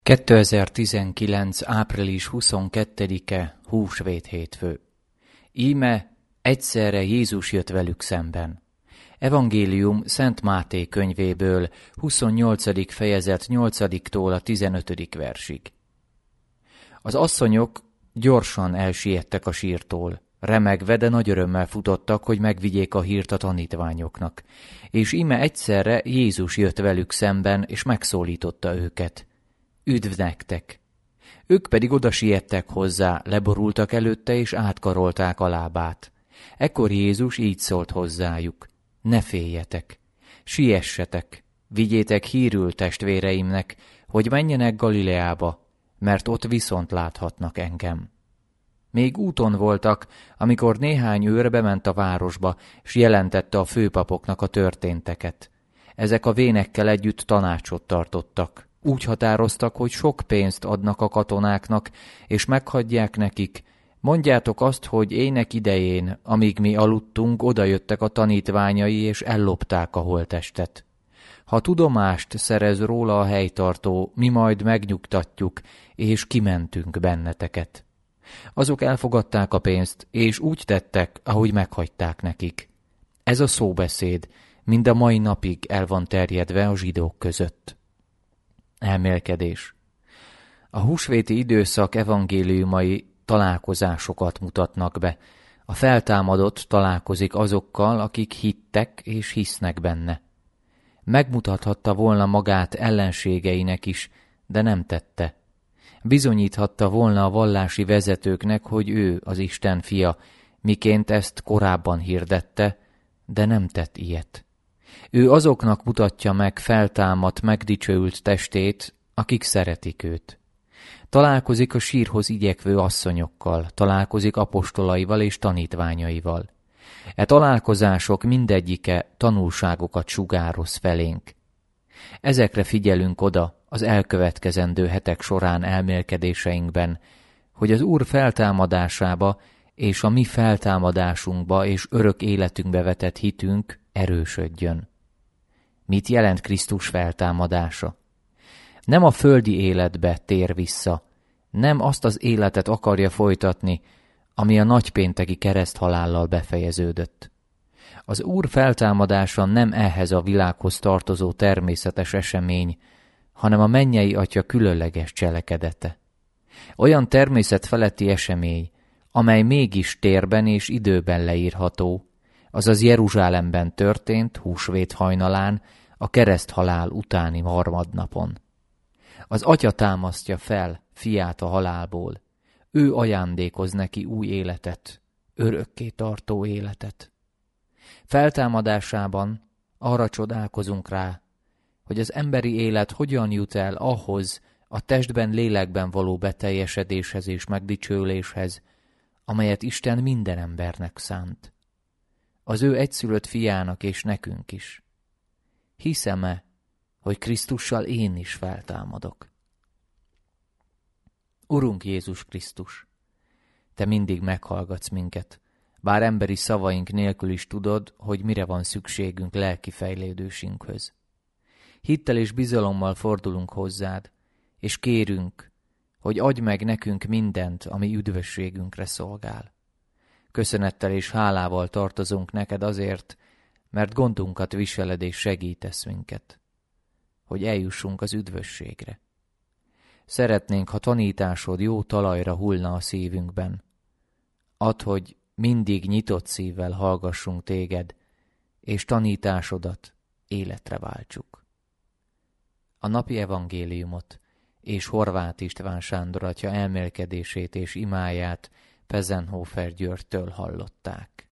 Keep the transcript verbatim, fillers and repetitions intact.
kétezer-tizenkilenc. április huszonkettedike húsvét hétfő. Íme egyszerre Jézus jött velük szemben. Evangélium Szent Máté könyvéből, huszonnyolcadik fejezet nyolcadiktól a tizenötödik versig. Az asszonyok gyorsan elsiettek a sírtól, remegve, de nagy örömmel futottak, hogy megvigyék a hírt a tanítványoknak. És íme egyszerre Jézus jött velük szemben, és megszólította őket. Üdv nektek! Ők pedig oda siettek hozzá, leborultak előtte, és átkarolták a lábát. Ekkor Jézus így szólt hozzájuk. Ne féljetek! Siessetek! Vigyétek hírül testvéreimnek, hogy menjenek Galileába, mert ott viszont láthatnak engem. Még úton voltak, amikor néhány őr bement a városba, s jelentette a főpapoknak a történteket. Ezek a vénekkel együtt tanácsot tartottak. Úgy határoztak, hogy sok pénzt adnak a katonáknak, és meghagyják nekik. Mondjátok azt, hogy ének idején, amíg mi aludtunk, odajöttek a tanítványai, és ellopták a holttestet. Ha tudomást szerez róla a helytartó, mi majd megnyugtatjuk, és kimentünk benneteket. Azok elfogadták a pénzt, és úgy tettek, ahogy meghagyták nekik. Ez a szóbeszéd mind a mai napig el van terjedve a zsidók között. Elmélkedés. A húsvéti időszak evangéliumai találkozásokat mutatnak be. A feltámadott találkozik azokkal, akik hittek és hisznek benne. Megmutathatta volna magát ellenségeinek is, de nem tette. Bizonyíthatta volna a vallási vezetőknek, hogy ő az Isten fia, miként ezt korábban hirdette, de nem tett ilyet. Ő azoknak mutatja meg feltámadt, megdicsőült testét, akik szeretik őt. Találkozik a sírhoz igyekvő asszonyokkal, találkozik apostolaival és tanítványaival. E találkozások mindegyike tanulságokat sugároz felénk. Ezekre figyelünk oda az elkövetkezendő hetek során elmélkedéseinkben, hogy az Úr feltámadásába és a mi feltámadásunkba és örök életünkbe vetett hitünk erősödjön. Mit jelent Krisztus feltámadása? Nem a földi életbe tér vissza, nem azt az életet akarja folytatni, ami a nagypénteki kereszthalállal befejeződött. Az Úr feltámadása nem ehhez a világhoz tartozó természetes esemény, hanem a mennyei Atya különleges cselekedete. Olyan természet feletti esemény, amely mégis térben és időben leírható, azaz Jeruzsálemben történt húsvét hajnalán, a kereszthalál utáni harmadnapon. Az Atya támasztja fel fiát a halálból, ő ajándékoz neki új életet, örökké tartó életet. Feltámadásában arra csodálkozunk rá, hogy az emberi élet hogyan jut el ahhoz a testben, lélekben való beteljesedéshez és megdicsőléshez, amelyet Isten minden embernek szánt. Az ő egyszülött fiának és nekünk is. Hiszem-e, hogy Krisztussal én is feltámadok? Urunk Jézus Krisztus, Te mindig meghallgatsz minket, bár emberi szavaink nélkül is tudod, hogy mire van szükségünk lelki fejlődésünkhöz. Hittel és bizalommal fordulunk hozzád, és kérünk, hogy adj meg nekünk mindent, ami üdvösségünkre szolgál. Köszönettel és hálával tartozunk neked azért, mert gondunkat viseled és segítesz minket, hogy eljussunk az üdvösségre. Szeretnénk, ha tanításod jó talajra hullna a szívünkben. Add, hogy mindig nyitott szívvel hallgassunk téged, és tanításodat életre váltsuk. A napi evangéliumot és Horváth István Sándor atya elmélkedését és imáját Pezenhofer Györgytől hallották.